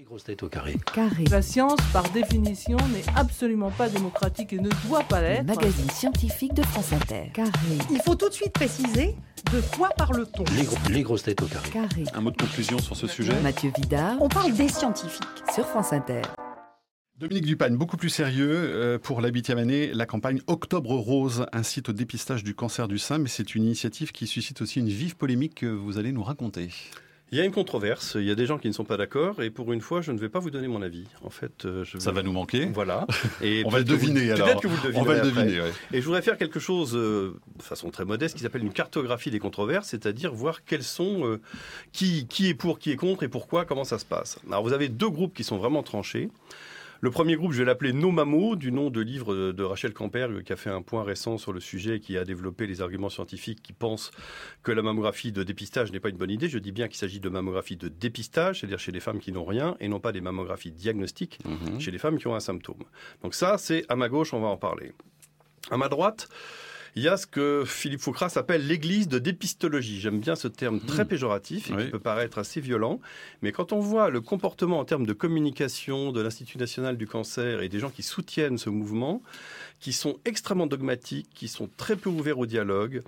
grosses têtes au carré. La science, par définition, n'est absolument pas démocratique et ne doit pas l'être. Le magazine scientifique de France Inter. Il faut tout de suite préciser de quoi parle-t-on. Les grosses têtes au carré. Un mot de conclusion sur ce sujet. Mathieu Vidard. On parle des scientifiques. Sur France Inter. Dominique Dupagne, beaucoup plus sérieux, pour la 8e année, la campagne Octobre Rose incite au dépistage du cancer du sein, mais c'est une initiative qui suscite aussi une vive polémique que vous allez nous raconter. Il y a une controverse, il y a des gens qui ne sont pas d'accord, et pour une fois, je ne vais pas vous donner mon avis. En fait, ça va nous manquer. Voilà. Et on va le deviner alors. Peut-être que vous le devinerez. On va le deviner, ouais. Et je voudrais faire quelque chose de façon très modeste qui s'appelle une cartographie des controverses, c'est-à-dire voir quels sont qui est pour, qui est contre et pourquoi, comment ça se passe. Alors vous avez deux groupes qui sont vraiment tranchés. Le premier groupe, je vais l'appeler Nos Mamos, du nom de livre de Rachel Camperg, qui a fait un point récent sur le sujet, qui a développé les arguments scientifiques qui pensent que la mammographie de dépistage n'est pas une bonne idée. Je dis bien qu'il s'agit de mammographie de dépistage, c'est-à-dire chez les femmes qui n'ont rien, et non pas des mammographies diagnostiques chez les femmes qui ont un symptôme. Donc ça, c'est à ma gauche, on va en parler. À ma droite, il y a ce que Philippe Foucras appelle l'église de dépistologie. J'aime bien ce terme très péjoratif et qui peut paraître assez violent. Mais quand on voit le comportement en termes de communication de l'Institut national du cancer et des gens qui soutiennent ce mouvement, qui sont extrêmement dogmatiques, qui sont très peu ouverts au dialogue,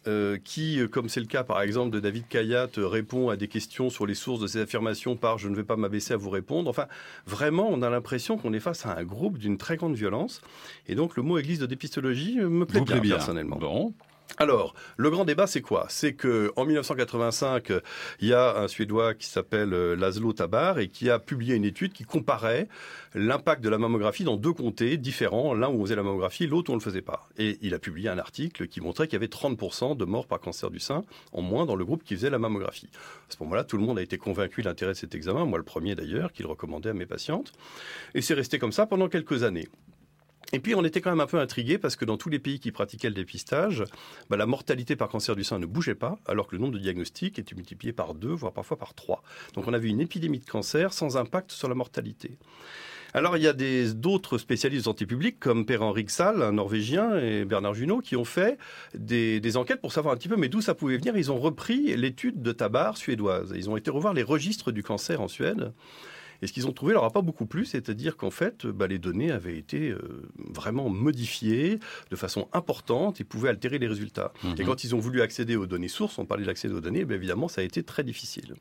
qui, comme c'est le cas par exemple de David Kayat, répond à des questions sur les sources de ces affirmations par « je ne vais pas m'abaisser à vous répondre ». Enfin, vraiment, on a l'impression qu'on est face à un groupe d'une très grande violence. Et donc, le mot église de dépistologie me plaît bien, personnellement. Bon. Alors, le grand débat, c'est quoi ? C'est qu'en 1985, il y a un Suédois qui s'appelle Laszlo Tabar et qui a publié une étude qui comparait l'impact de la mammographie dans deux comtés différents, l'un où on faisait la mammographie, l'autre où on ne le faisait pas. Et il a publié un article qui montrait qu'il y avait 30% de morts par cancer du sein en moins dans le groupe qui faisait la mammographie. À ce moment-là, tout le monde a été convaincu de l'intérêt de cet examen, moi le premier d'ailleurs, qui le recommandait à mes patientes. Et c'est resté comme ça pendant quelques années. Et puis, on était quand même un peu intrigués parce que dans tous les pays qui pratiquaient le dépistage, la mortalité par cancer du sein ne bougeait pas, alors que le nombre de diagnostics était multiplié par 2, voire parfois par 3. Donc, on avait une épidémie de cancer sans impact sur la mortalité. Alors, il y a d'autres spécialistes de santé publique, comme Per-Henrik Sahl, un Norvégien, et Bernard Junot, qui ont fait des enquêtes pour savoir un petit peu mais d'où ça pouvait venir. Ils ont repris l'étude de Tabar suédoise. Ils ont été revoir les registres du cancer en Suède. Et ce qu'ils ont trouvé leur a pas beaucoup plu, c'est-à-dire qu'en fait, les données avaient été vraiment modifiées de façon importante et pouvaient altérer les résultats. Et quand ils ont voulu accéder aux données sources, on parlait d'accéder aux données, évidemment, ça a été très difficile.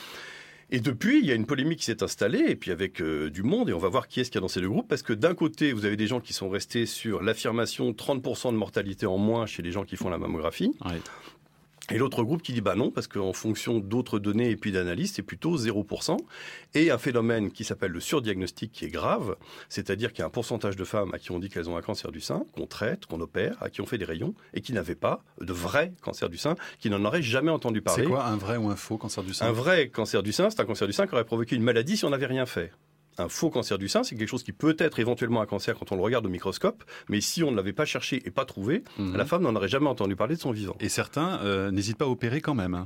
Et depuis, il y a une polémique qui s'est installée, et puis avec du monde, et on va voir qui est-ce qu'il y a dans ces deux groupes, parce que d'un côté, vous avez des gens qui sont restés sur l'affirmation 30% de mortalité en moins chez les gens qui font la mammographie. Ouais. Et l'autre groupe qui dit non, parce qu'en fonction d'autres données et puis d'analyses, c'est plutôt 0%. Et un phénomène qui s'appelle le surdiagnostic qui est grave, c'est-à-dire qu'il y a un pourcentage de femmes à qui on dit qu'elles ont un cancer du sein, qu'on traite, qu'on opère, à qui on fait des rayons, et qui n'avaient pas de vrai cancer du sein, qui n'en auraient jamais entendu parler. C'est quoi un vrai ou un faux cancer du sein ? Un vrai cancer du sein, c'est un cancer du sein qui aurait provoqué une maladie si on n'avait rien fait. Un faux cancer du sein, c'est quelque chose qui peut être éventuellement un cancer quand on le regarde au microscope, mais si on ne l'avait pas cherché et pas trouvé, la femme n'en aurait jamais entendu parler de son vivant. Et certains n'hésitent pas à opérer quand même.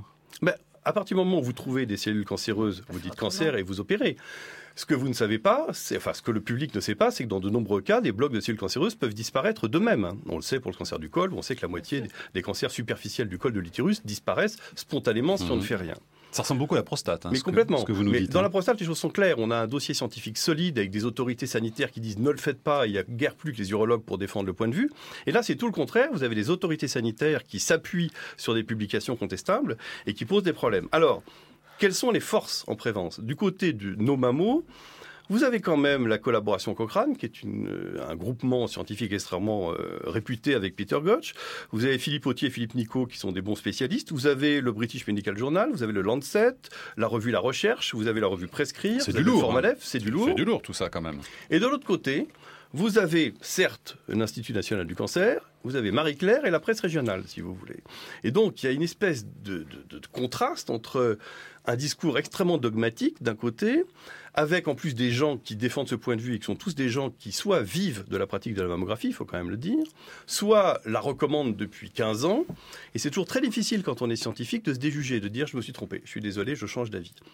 À partir du moment où vous trouvez des cellules cancéreuses, vous dites cancer et vous opérez. Ce que vous ne savez pas, ce que le public ne sait pas, c'est que dans de nombreux cas, des blocs de cellules cancéreuses peuvent disparaître d'eux-mêmes. On le sait pour le cancer du col, on sait que la moitié des cancers superficiels du col de l'utérus disparaissent spontanément si on ne fait rien. Ça ressemble beaucoup à la prostate, mais complètement. Ce que vous nous dites. Dans la prostate, les choses sont claires. On a un dossier scientifique solide avec des autorités sanitaires qui disent ne le faites pas. Il n'y a guère plus que les urologues pour défendre le point de vue. Et là, c'est tout le contraire. Vous avez des autorités sanitaires qui s'appuient sur des publications contestables et qui posent des problèmes. Alors, quelles sont les forces en prévalence ? Du côté de Nos Mamos, vous avez quand même la collaboration Cochrane, qui est un groupement scientifique extrêmement réputé avec Peter Gotch. Vous avez Philippe Autier et Philippe Nicot, qui sont des bons spécialistes. Vous avez le British Medical Journal, vous avez le Lancet, la revue La Recherche, vous avez la revue Prescrire. C'est du lourd. Formalef, c'est du lourd. C'est du lourd tout ça quand même. Et de l'autre côté, vous avez certes l'Institut national du cancer, vous avez Marie-Claire et la presse régionale, si vous voulez. Et donc, il y a une espèce de contraste entre un discours extrêmement dogmatique d'un côté, avec en plus des gens qui défendent ce point de vue et qui sont tous des gens qui soit vivent de la pratique de la mammographie, il faut quand même le dire, soit la recommandent depuis 15 ans. Et c'est toujours très difficile quand on est scientifique de se déjuger, de dire je me suis trompé, je suis désolé, je change d'avis.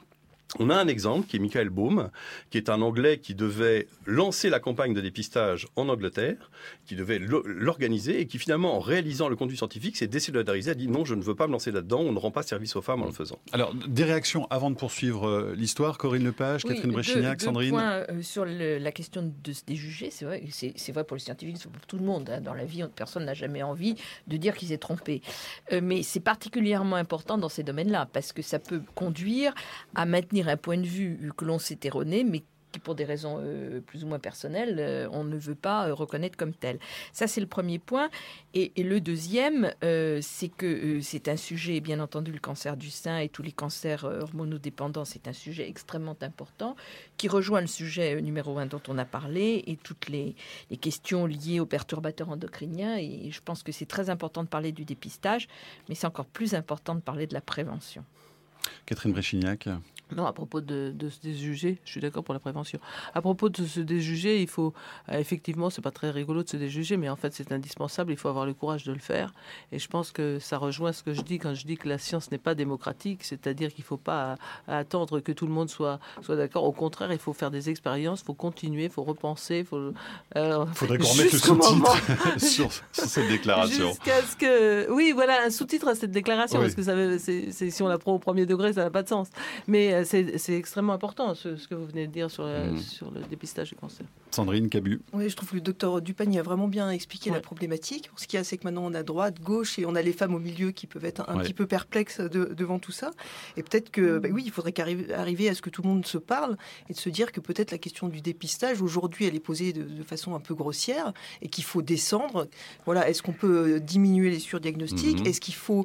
On a un exemple qui est Michael Baum, qui est un Anglais qui devait lancer la campagne de dépistage en Angleterre, qui devait l'organiser et qui finalement, en réalisant le contenu scientifique, s'est désolidarisé, a dit non, je ne veux pas me lancer là-dedans, on ne rend pas service aux femmes en le faisant. Alors, des réactions avant de poursuivre l'histoire, Corinne Lepage, Catherine Bréchignac, Sandrine. Deux points sur la question de se déjuger, c'est vrai pour les scientifiques, c'est pour tout le monde. Dans la vie, personne n'a jamais envie de dire qu'il s'est trompé. Mais c'est particulièrement important dans ces domaines-là, parce que ça peut conduire à maintenir un point de vue que l'on s'est erroné, mais qui, pour des raisons plus ou moins personnelles, on ne veut pas reconnaître comme tel. Ça, c'est le premier point. Et le deuxième, c'est que c'est un sujet, bien entendu, le cancer du sein et tous les cancers hormonodépendants, c'est un sujet extrêmement important, qui rejoint le sujet numéro 1 dont on a parlé, et toutes les questions liées aux perturbateurs endocriniens. Et je pense que c'est très important de parler du dépistage, mais c'est encore plus important de parler de la prévention. Catherine Bréchignac. Non, à propos de se déjuger, je suis d'accord pour la prévention. À propos de se déjuger, il faut effectivement, c'est pas très rigolo de se déjuger, mais en fait c'est indispensable. Il faut avoir le courage de le faire. Et je pense que ça rejoint ce que je dis quand je dis que la science n'est pas démocratique, c'est-à-dire qu'il faut pas attendre que tout le monde soit d'accord. Au contraire, il faut faire des expériences, il faut continuer, il faut repenser. Faudrait qu'on remette le sous-titre sur cette déclaration. Jusqu'à ce que, oui, voilà, un sous-titre à cette déclaration, oui. Parce que si on la prend au premier degré, ça n'a pas de sens. Mais c'est extrêmement important ce que vous venez de dire sur le dépistage du cancer. Sandrine Cabu. Oui, je trouve que le docteur Dupagne a vraiment bien expliqué la problématique. Ce qu'il y a, c'est que maintenant on a droite, gauche et on a les femmes au milieu qui peuvent être un petit peu perplexes devant tout ça. Et peut-être que, oui, il faudrait arriver à ce que tout le monde se parle et de se dire que peut-être la question du dépistage, aujourd'hui, elle est posée de façon un peu grossière et qu'il faut descendre. Voilà, est-ce qu'on peut diminuer les surdiagnostics ? Est-ce qu'il faut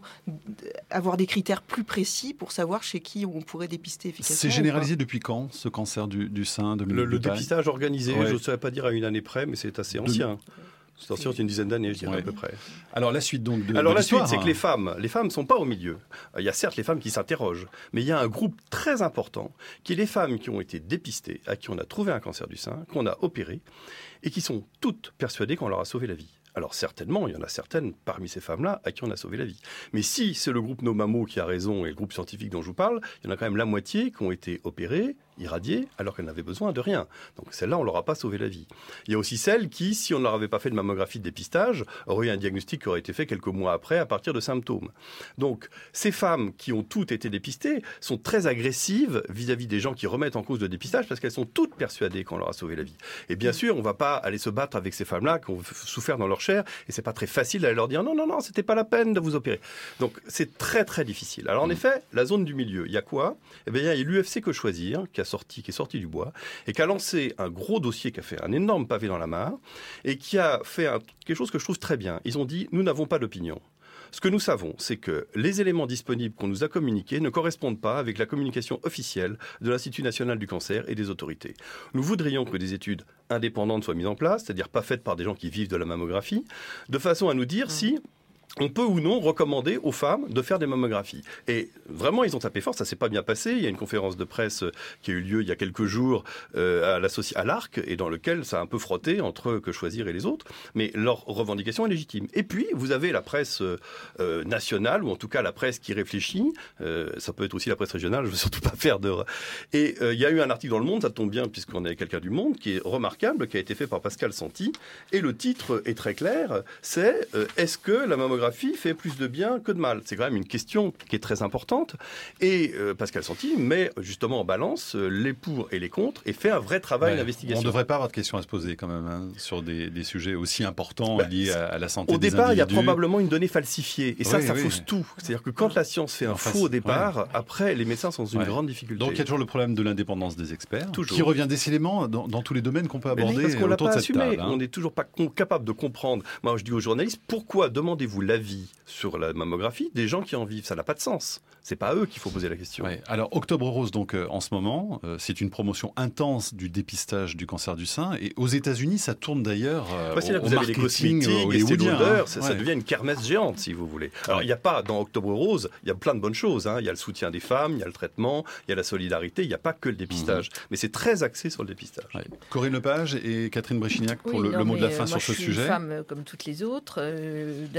avoir des critères plus précis pour savoir chez qui on pourrait dépister efficacement ? C'est généralisé depuis quand, ce cancer du sein de Le dépistage organisé, je ne saurais pas dire à une année près, mais c'est assez ancien. C'est ancien, c'est une dizaine d'années, je dirais à peu près. Alors la suite donc de Alors la l'histoire, suite, c'est que les femmes ne sont pas au milieu. Il y a certes les femmes qui s'interrogent, mais il y a un groupe très important qui est les femmes qui ont été dépistées, à qui on a trouvé un cancer du sein, qu'on a opéré, et qui sont toutes persuadées qu'on leur a sauvé la vie. Alors certainement, il y en a certaines parmi ces femmes-là à qui on a sauvé la vie. Mais si c'est le groupe Nomamo qui a raison et le groupe scientifique dont je vous parle, il y en a quand même la moitié qui ont été opérées, irradiées, alors qu'elles n'avaient besoin de rien. Donc celles-là, on ne leur a pas sauvé la vie. Il y a aussi celles qui, si on ne leur avait pas fait de mammographie de dépistage, auraient eu un diagnostic qui aurait été fait quelques mois après à partir de symptômes. Donc ces femmes qui ont toutes été dépistées sont très agressives vis-à-vis des gens qui remettent en cause le dépistage parce qu'elles sont toutes persuadées qu'on leur a sauvé la vie. Et bien sûr, on ne va pas aller se battre avec ces femmes-là qui ont souffert dans leur chair et c'est pas très facile d'aller leur dire non, c'était pas la peine de vous opérer. Donc c'est très très difficile. Alors en effet, la zone du milieu, il y a quoi ? Eh bien, il y a l'UFC Que Choisir qui est sorti du bois et qui a lancé un gros dossier, qui a fait un énorme pavé dans la mare et qui a fait quelque chose que je trouve très bien. Ils ont dit, nous n'avons pas d'opinion. Ce que nous savons, c'est que les éléments disponibles qu'on nous a communiqués ne correspondent pas avec la communication officielle de l'Institut national du cancer et des autorités. Nous voudrions que des études indépendantes soient mises en place, c'est-à-dire pas faites par des gens qui vivent de la mammographie, de façon à nous dire si on peut ou non recommander aux femmes de faire des mammographies. Et vraiment, ils ont tapé fort, ça s'est pas bien passé. Il y a une conférence de presse qui a eu lieu il y a quelques jours à l'ARC, et dans lequel ça a un peu frotté entre Que Choisir et les autres. Mais leur revendication est légitime. Et puis, vous avez la presse nationale, ou en tout cas la presse qui réfléchit. Ça peut être aussi la presse régionale, je veux surtout pas faire de... Et il y a eu un article dans Le Monde, ça tombe bien, puisqu'on est quelqu'un du Monde, qui est remarquable, qui a été fait par Pascal Santi. Et le titre est très clair, c'est est-ce que la mammographie fait plus de bien que de mal ? C'est quand même une question qui est très importante. Et Pascal Santi met justement en balance les pour et les contre et fait un vrai travail d'investigation. On ne devrait pas avoir de questions à se poser quand même sur des sujets aussi importants liés à la santé des individus. Au départ, il y a probablement une donnée falsifiée. Et ça fausse tout. C'est-à-dire que quand la science fait un faux au départ, après, les médecins sont dans une grande difficulté. Donc il y a toujours le problème de l'indépendance des experts, toujours. Qui revient décidément dans tous les domaines qu'on peut aborder parce qu'on autour l'a pas de cette assumé. table. On n'est toujours pas capable de comprendre. Moi, je dis aux journalistes, pourquoi demandez-vous l'avis sur la mammographie des gens qui en vivent ? Ça n'a pas de sens. C'est pas à eux qu'il faut poser la question. Ouais. Alors, Octobre Rose, donc, en ce moment, c'est une promotion intense du dépistage du cancer du sein. Et aux États-Unis, ça tourne d'ailleurs au vous avez les cosmétiques, les hollywoodien. odeurs, ça devient une kermesse géante, si vous voulez. Alors, il n'y a pas, dans Octobre Rose, il y a plein de bonnes choses. Il y a le soutien des femmes, il y a le traitement, il y a la solidarité, il n'y a pas que le dépistage. Mais c'est très axé sur le dépistage. Ouais. Corinne Lepage et Catherine Bréchignac pour le mot de la fin sur ce sujet. Je suis une femme comme toutes les autres. D'aller faire sa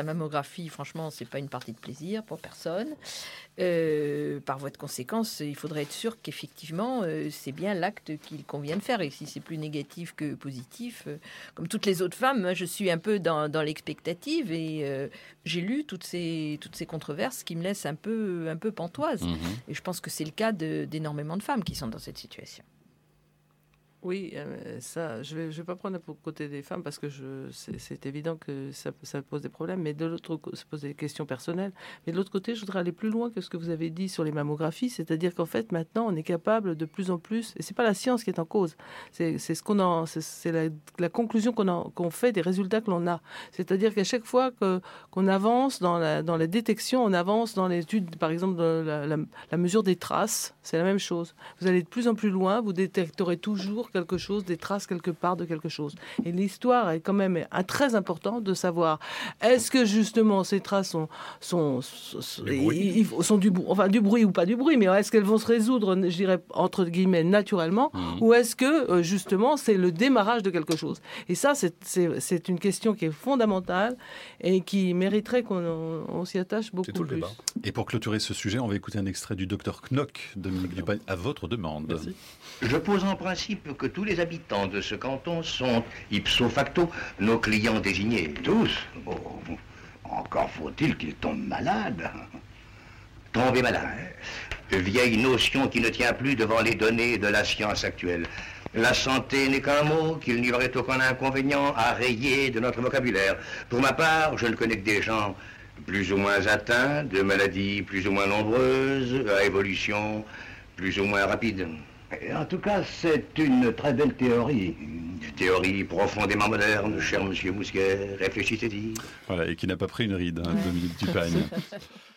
mammographie, franchement, c'est pas une partie de plaisir pour personne. Par voie de conséquence, il faudrait être sûr qu'effectivement, c'est bien l'acte qu'il convient de faire. Et si c'est plus négatif que positif, comme toutes les autres femmes, moi, je suis un peu dans l'expectative et j'ai lu toutes ces controverses qui me laissent un peu pantoise. Et je pense que c'est le cas d'énormément de femmes qui sont dans cette situation. Oui, ça, je vais pas prendre pour côté des femmes parce que c'est évident que ça pose des problèmes, mais de l'autre côté, ça pose des questions personnelles. Mais de l'autre côté, je voudrais aller plus loin que ce que vous avez dit sur les mammographies, c'est-à-dire qu'en fait, maintenant, on est capable de plus en plus, et c'est pas la science qui est en cause, c'est la conclusion qu'on fait des résultats que l'on a. C'est-à-dire qu'à chaque fois qu'on avance dans la détection, on avance dans l'étude, par exemple, de la mesure des traces, c'est la même chose. Vous allez de plus en plus loin, vous détecterez toujours quelque chose, des traces quelque part de quelque chose. Et l'histoire est quand même très important de savoir est-ce que justement ces traces sont du bruit ou pas du bruit, mais est-ce qu'elles vont se résoudre, je dirais entre guillemets naturellement, ou est-ce que justement c'est le démarrage de quelque chose. Et ça c'est une question qui est fondamentale et qui mériterait qu'on s'y attache beaucoup plus. Et pour clôturer ce sujet, on va écouter un extrait du Dr Knock, Dominique Dupagne, à votre demande. Merci. Je pose en principe que tous les habitants de ce canton sont, ipso facto, nos clients désignés. Tous? Oh, encore faut-il qu'ils tombent malades. Tomber malade. Vieille notion qui ne tient plus devant les données de la science actuelle. La santé n'est qu'un mot qu'il n'y aurait aucun inconvénient à rayer de notre vocabulaire. Pour ma part, je ne connais que des gens plus ou moins atteints de maladies plus ou moins nombreuses, à évolution plus ou moins rapide. En tout cas, c'est une très belle théorie. Théorie profondément moderne, cher monsieur Mousquet, réfléchissez-y. Voilà, et qui n'a pas pris une ride, Dominique Dupagne.